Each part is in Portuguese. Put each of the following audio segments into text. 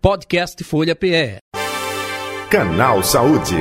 Podcast Folha PE. Canal Saúde.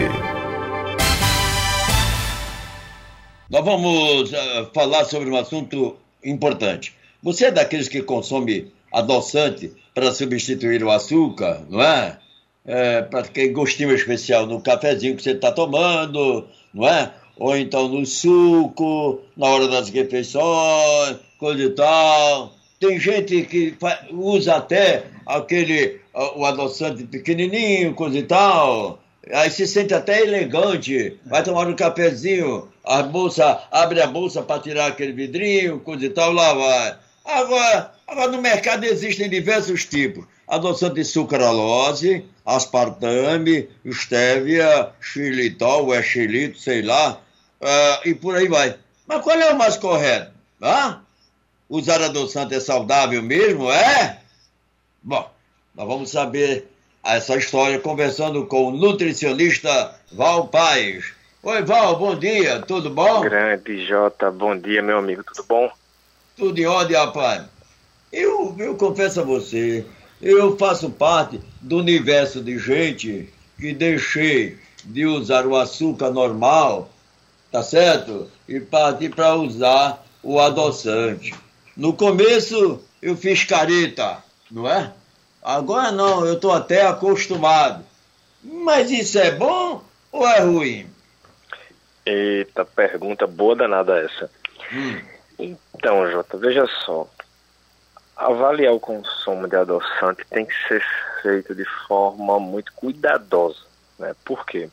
Nós vamos falar sobre um assunto importante. Você é daqueles que consome adoçante para substituir o açúcar, não é? Para aquele gostinho especial no cafezinho que você está tomando, não é? Ou então no suco, na hora das refeições, coisa e tal. Tem gente que usa até o adoçante pequenininho, coisa e tal. Aí se sente até elegante, vai tomar um cafezinho, abre a bolsa para tirar aquele vidrinho, coisa e tal, lá vai. Agora no mercado existem diversos tipos. Adoçante de sucralose, aspartame, estévia, xilitol, xilito, sei lá, e por aí vai. Mas qual é o mais correto? Usar adoçante é saudável mesmo, é? Bom, nós vamos saber essa história conversando com o nutricionista Val Paes. Oi, Val, bom dia, tudo bom? Grande Jota, bom dia, meu amigo, tudo bom? Tudo em ordem, rapaz. Eu confesso a você, eu faço parte do universo de gente que deixei de usar o açúcar normal, tá certo? E parti para usar o adoçante. No começo eu fiz careta, não é? Agora não, eu estou até acostumado. Mas isso é bom ou é ruim? Eita, pergunta boa danada essa. Então, Jota, veja só. Avaliar o consumo de adoçante tem que ser feito de forma muito cuidadosa, né? Por quê?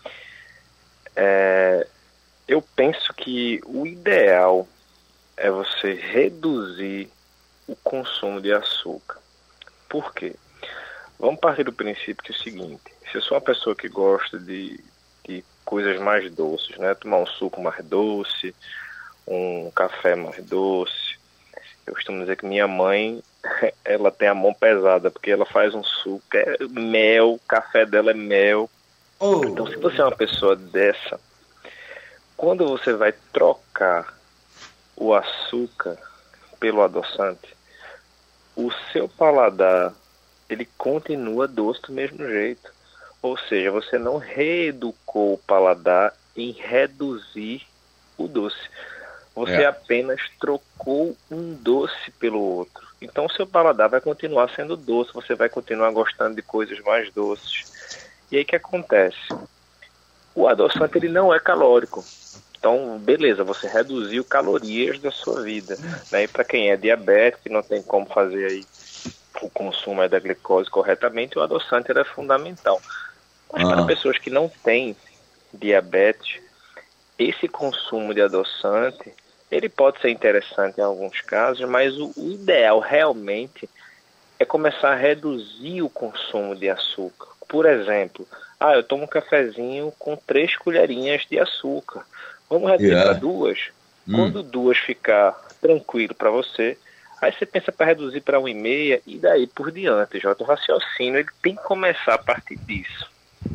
Eu penso que o ideal é você reduzir o consumo de açúcar. Por quê? Vamos partir do princípio que é o seguinte: se eu sou uma pessoa que gosta de coisas mais doces, né? Tomar um suco mais doce, um café mais doce. Eu costumo dizer que minha mãe, ela tem a mão pesada, porque ela faz um suco, é mel, o café dela é mel. Então, se você é uma pessoa dessa, quando você vai trocar o açúcar pelo adoçante, o seu paladar, ele continua doce do mesmo jeito. Ou seja, você não reeducou o paladar em reduzir o doce. Você apenas trocou um doce pelo outro. Então o seu paladar vai continuar sendo doce, você vai continuar gostando de coisas mais doces. E aí o que acontece? O adoçante, ele não é calórico. Então, beleza, você reduziu calorias da sua vida, né? E para quem é diabético e não tem como fazer aí o consumo da glicose corretamente, o adoçante é fundamental. Mas para pessoas que não têm diabetes, esse consumo de adoçante, ele pode ser interessante em alguns casos, mas o ideal realmente é começar a reduzir o consumo de açúcar. Por exemplo, eu tomo um cafezinho com 3 colherinhas de açúcar. Vamos reduzir para 2? Quando 2 ficar tranquilo para você, aí você pensa para reduzir para 1,5 e daí por diante. O raciocínio, ele tem que começar a partir disso.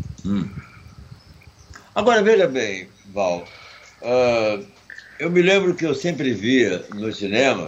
Agora, veja bem, Val, eu me lembro que eu sempre via no cinema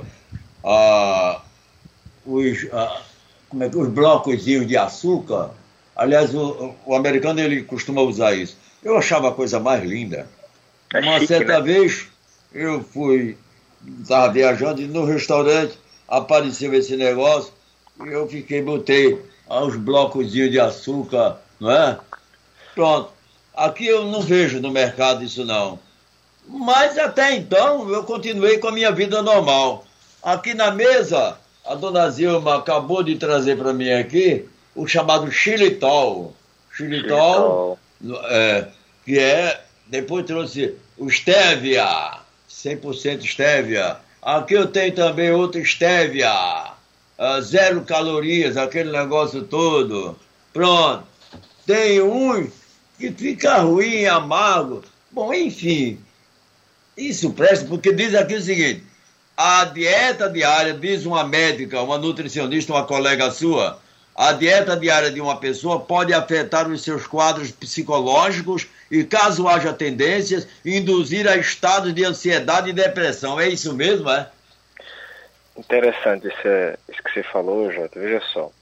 os blocozinhos de açúcar. Aliás, o americano, ele costuma usar isso. Eu achava a coisa mais linda. Uma certa vez eu estava viajando e no restaurante apareceu esse negócio e eu botei os blocozinhos de açúcar, não é? Pronto. Aqui eu não vejo no mercado isso não. Mas até então eu continuei com a minha vida normal. Aqui na mesa, a dona Zilma acabou de trazer para mim aqui o chamado xilitol. Xilitol, que depois trouxe o estévia, 100% estévia. Aqui eu tenho também outro estévia, 0 calorias, aquele negócio todo. Pronto. Tem um que fica ruim, amargo. Bom, enfim, isso presta porque diz aqui o seguinte: a dieta diária, diz uma médica, uma nutricionista, uma colega sua, a dieta diária de uma pessoa pode afetar os seus quadros psicológicos e, caso haja tendências, induzir a estados de ansiedade e depressão. É isso mesmo, é? Interessante isso que você falou, Jota. Veja só.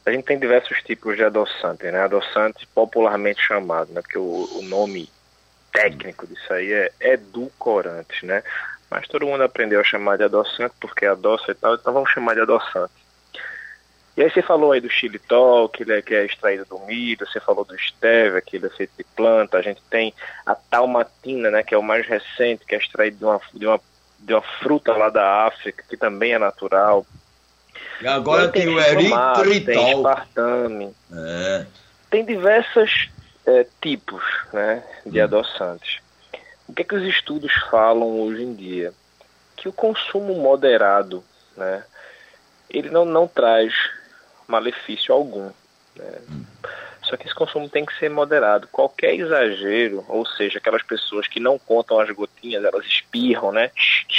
a gente tem diversos tipos de adoçante, né? Adoçante popularmente chamado, né? Porque o nome técnico disso aí é edulcorante, né? Mas todo mundo aprendeu a chamar de adoçante porque adoça e tal, então vamos chamar de adoçante. E aí você falou aí do xilitol, que é extraído do milho, você falou do stevia, que ele é feito de planta, a gente tem a talmatina, né, que é o mais recente, que é extraído de uma fruta lá da África, que também é natural. E agora tem o eritritol. Tem aspartame. Tem diversos tipos, né, de adoçantes. O que é que os estudos falam hoje em dia? Que o consumo moderado, né, ele não traz malefício algum, né? Só que esse consumo tem que ser moderado. Qualquer exagero, ou seja, aquelas pessoas que não contam as gotinhas, elas espirram, né?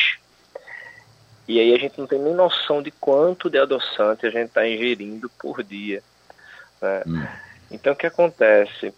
E aí a gente não tem nem noção de quanto de adoçante a gente está ingerindo por dia, né? Então o que acontece?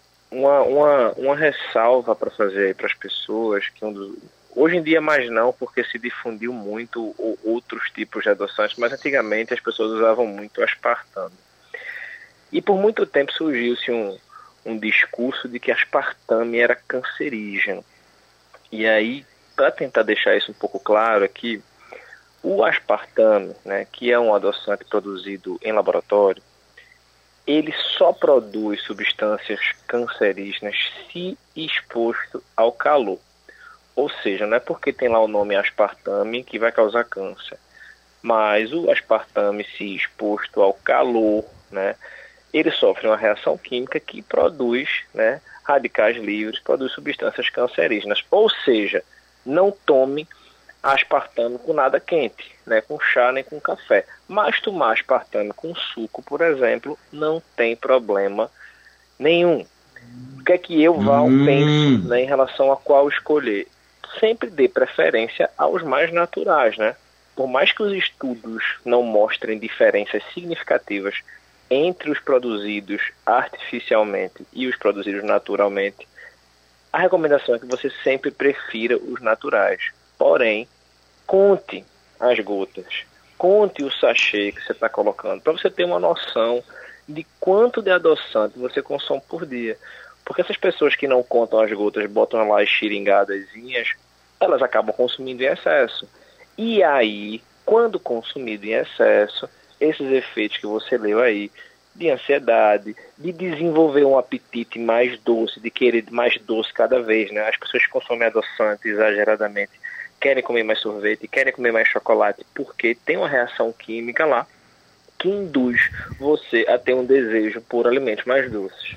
Uma ressalva para fazer para as pessoas, que hoje em dia mais não, porque se difundiu muito outros tipos de adoçantes, mas antigamente as pessoas usavam muito aspartame. E por muito tempo surgiu-se um discurso de que aspartame era cancerígeno. E aí, para tentar deixar isso um pouco claro aqui, o aspartame, né, que é um adoçante produzido em laboratório, ele só produz substâncias cancerígenas se exposto ao calor. Ou seja, não é porque tem lá o nome aspartame que vai causar câncer. Mas o aspartame, se exposto ao calor, né, ele sofre uma reação química que produz, né, radicais livres, produz substâncias cancerígenas. Ou seja, não tome aspartame com nada quente, né, com chá nem com café. Mas tomar aspartame com suco, por exemplo, não tem problema nenhum. O que é que eu, Val, penso, né, em relação a qual escolher? Sempre dê preferência aos mais naturais, né? Por mais que os estudos não mostrem diferenças significativas entre os produzidos artificialmente e os produzidos naturalmente, a recomendação é que você sempre prefira os naturais. Porém, conte as gotas, conte o sachê que você está colocando, para você ter uma noção de quanto de adoçante você consome por dia. Porque essas pessoas que não contam as gotas, botam lá as xiringadazinhas, elas acabam consumindo em excesso. E aí, quando consumido em excesso, esses efeitos que você leu aí, de ansiedade, de desenvolver um apetite mais doce, de querer mais doce cada vez, né? As pessoas que consomem adoçante exageradamente querem comer mais sorvete, querem comer mais chocolate, porque tem uma reação química lá que induz você a ter um desejo por alimentos mais doces.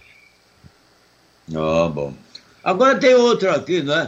Bom. Agora tem outro aqui, né?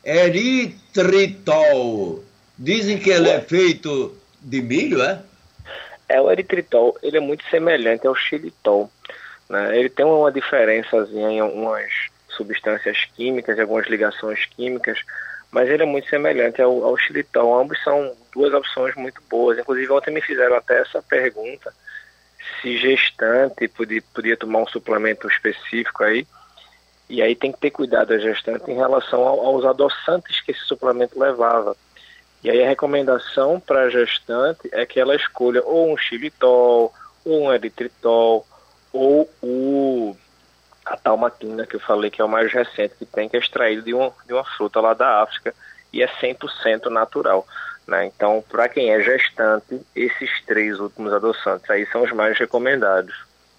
Eritritol. Dizem que ele é feito de milho, é? O eritritol, ele é muito semelhante ao xilitol, né? Ele tem uma diferençazinha em algumas substâncias químicas, em algumas ligações químicas, mas ele é muito semelhante ao xilitol. Ambos são duas opções muito boas. Inclusive, ontem me fizeram até essa pergunta, se gestante podia tomar um suplemento específico aí. E aí tem que ter cuidado a gestante em relação aos adoçantes que esse suplemento levava. E aí a recomendação para a gestante é que ela escolha ou um xilitol, ou um eritritol, ou a talmatina, que eu falei que é o mais recente que tem, que é extraído de uma fruta lá da África e é 100% natural, né? Então, para quem é gestante, esses 3 últimos adoçantes aí são os mais recomendados.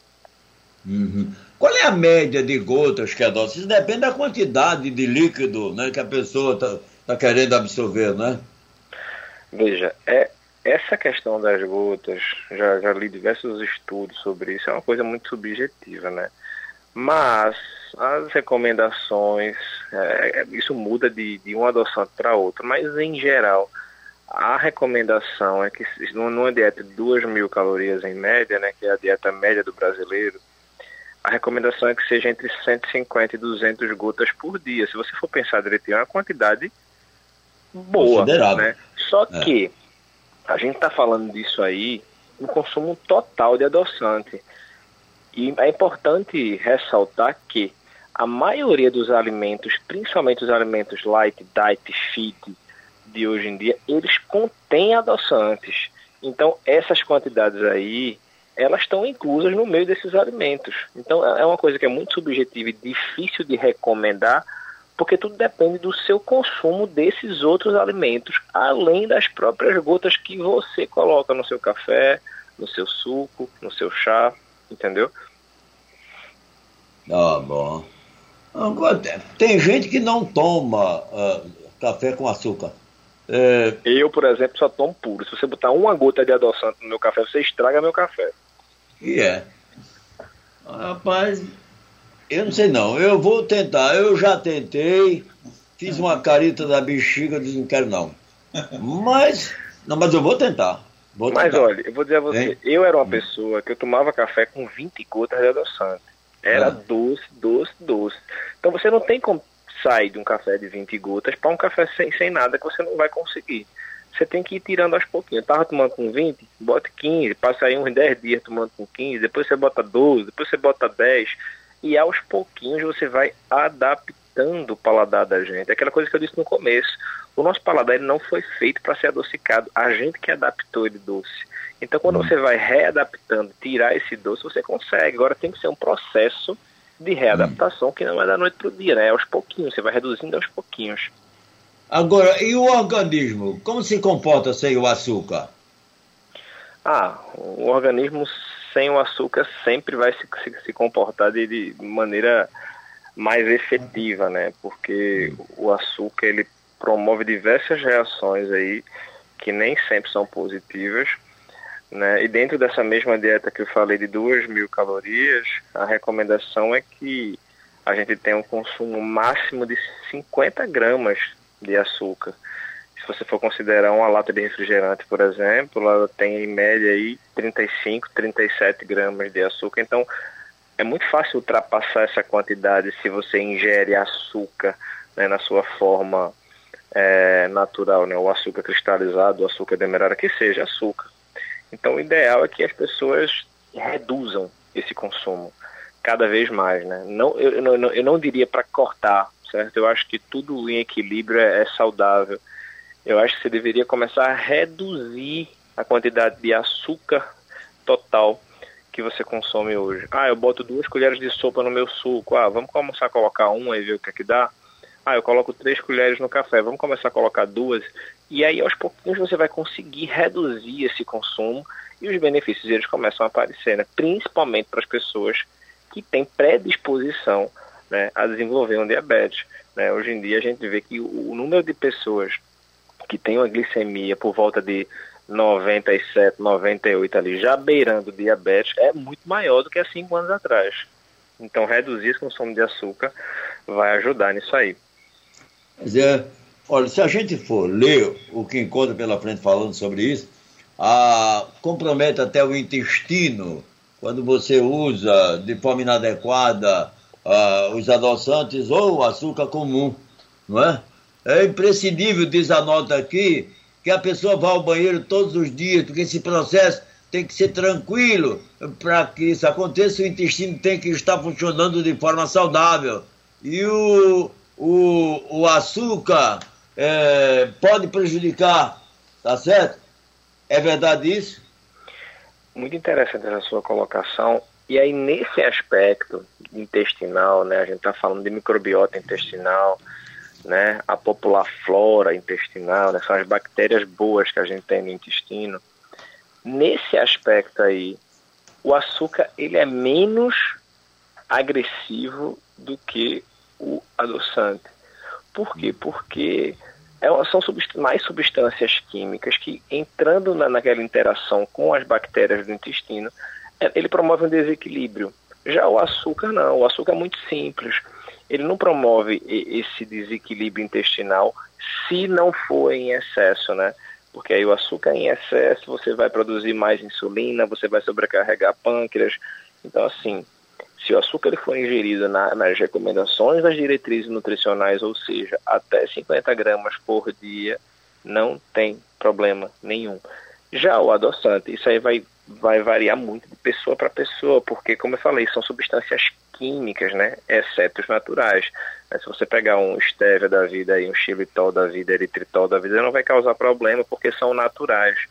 Qual é a média de gotas que adoça? Isso depende da quantidade de líquido, né, que a pessoa tá querendo absorver, né? Veja, essa questão das gotas, já li diversos estudos sobre isso, é uma coisa muito subjetiva, né? Mas as recomendações, isso muda de um adoçante para outro, mas em geral, a recomendação é que numa dieta de 2.000 calorias em média, né, que é a dieta média do brasileiro, a recomendação é que seja entre 150 e 200 gotas por dia. Se você for pensar direitinho, é uma quantidade boa, né? Só que a gente está falando disso aí no consumo total de adoçante. E é importante ressaltar que a maioria dos alimentos, principalmente os alimentos light, diet, fit de hoje em dia, eles contêm adoçantes. Então, essas quantidades aí, elas estão inclusas no meio desses alimentos. Então é uma coisa que é muito subjetiva e difícil de recomendar, porque tudo depende do seu consumo desses outros alimentos, além das próprias gotas que você coloca no seu café, no seu suco, no seu chá, entendeu? Ah, bom. Agora, tem gente que não toma café com açúcar. Eu, por exemplo, só tomo puro. Se você botar uma gota de adoçante no meu café, você estraga meu café. Rapaz, eu não sei não. Eu vou tentar. Eu já tentei. Fiz uma carita da bexiga, disse não quero não. Mas eu vou tentar. Mas olha, eu vou dizer a você, eu era uma pessoa que eu tomava café com 20 gotas de adoçante. Era doce, doce, doce. Então você não tem como sair de um café de 20 gotas para um café sem nada, que você não vai conseguir. Você tem que ir tirando aos pouquinhos. Eu estava tomando com 20, bota 15, passa aí uns 10 dias tomando com 15, depois você bota 12, depois você bota 10, e aos pouquinhos você vai adaptando o paladar da gente. Aquela coisa que eu disse no começo, o nosso paladar ele não foi feito para ser adocicado, a gente que adaptou ele doce. Então quando você vai readaptando, tirar esse doce, você consegue. Agora tem que ser um processo de readaptação que não é da noite para o dia, né? É aos pouquinhos, você vai reduzindo aos pouquinhos. Agora, e o organismo? Como se comporta sem o açúcar? O organismo sem o açúcar sempre vai se comportar de maneira mais efetiva, né? Porque o açúcar, ele promove diversas reações aí que nem sempre são positivas, né? E dentro dessa mesma dieta que eu falei de 2.000 calorias, a recomendação é que a gente tenha um consumo máximo de 50 gramas de açúcar. Se você for considerar uma lata de refrigerante, por exemplo, ela tem em média aí 35, 37 gramas de açúcar. Então, é muito fácil ultrapassar essa quantidade se você ingere açúcar, né, na sua forma natural, né, o açúcar cristalizado, o açúcar demerara, que seja açúcar. Então, o ideal é que as pessoas reduzam esse consumo cada vez mais, né? Eu não diria para cortar, certo? Eu acho que tudo em equilíbrio é saudável. Eu acho que você deveria começar a reduzir a quantidade de açúcar total que você consome hoje. Eu boto 2 colheres de sopa no meu suco. Vamos começar a colocar uma e ver o que é que dá? Eu coloco 3 colheres no café. Vamos começar a colocar 2. E aí, aos pouquinhos, você vai conseguir reduzir esse consumo e os benefícios eles começam a aparecer, né? Principalmente para as pessoas que têm predisposição, né, a desenvolver um diabetes, né? Hoje em dia, a gente vê que o número de pessoas que tem uma glicemia por volta de 97, 98 ali, já beirando diabetes, é muito maior do que há 5 anos atrás. Então, reduzir esse consumo de açúcar vai ajudar nisso aí. Olha, se a gente for ler o que encontra pela frente falando sobre isso, compromete até o intestino quando você usa de forma inadequada os adoçantes ou o açúcar comum, não é? É imprescindível, diz a nota aqui, que a pessoa vá ao banheiro todos os dias, porque esse processo tem que ser tranquilo. Para que isso aconteça, o intestino tem que estar funcionando de forma saudável. E o açúcar pode prejudicar, tá certo? É verdade isso? Muito interessante essa sua colocação. E aí, nesse aspecto intestinal, né, a gente está falando de microbiota intestinal, né, a popular flora intestinal, né, são as bactérias boas que a gente tem no intestino. Nesse aspecto aí, o açúcar ele é menos agressivo do que o adoçante. Por quê? Porque são mais substâncias químicas que, entrando naquela interação com as bactérias do intestino, ele promove um desequilíbrio. Já o açúcar não, o açúcar é muito simples. Ele não promove esse desequilíbrio intestinal se não for em excesso, né? Porque aí o açúcar em excesso, você vai produzir mais insulina, você vai sobrecarregar pâncreas. Então, assim, se o açúcar ele for ingerido nas recomendações das diretrizes nutricionais, ou seja, até 50 gramas por dia, não tem problema nenhum. Já o adoçante, isso aí vai variar muito de pessoa para pessoa, porque, como eu falei, são substâncias químicas, né, exceto os naturais. Se você pegar um stevia da vida, um xilitol da vida, eritritol da vida, não vai causar problema, porque são naturais.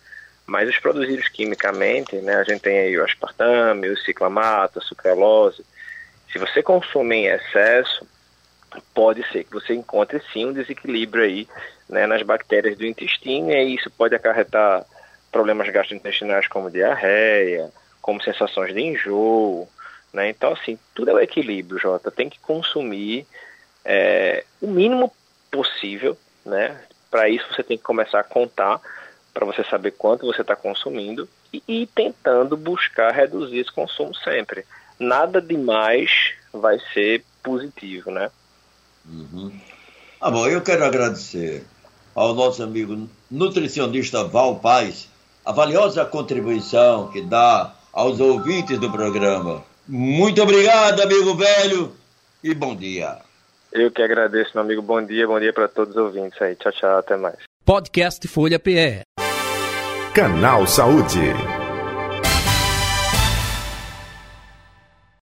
Mas os produzidos quimicamente, né, a gente tem aí o aspartame, o ciclamato, a sucralose. Se você consome em excesso, pode ser que você encontre sim um desequilíbrio aí, né, nas bactérias do intestino, e isso pode acarretar problemas gastrointestinais como diarreia, como sensações de enjoo, né? Então, assim, tudo é o equilíbrio, Jota. Tem que consumir o mínimo possível, né? Para isso você tem que começar a contar, para você saber quanto você está consumindo e ir tentando buscar reduzir esse consumo sempre. Nada demais vai ser positivo, né? Uhum. Bom, eu quero agradecer ao nosso amigo nutricionista Val Paz a valiosa contribuição que dá aos ouvintes do programa. Muito obrigado, amigo velho, e bom dia. Eu que agradeço, meu amigo. Bom dia para todos os ouvintes aí. Tchau, tchau, até mais. Podcast Folha PE. Canal Saúde.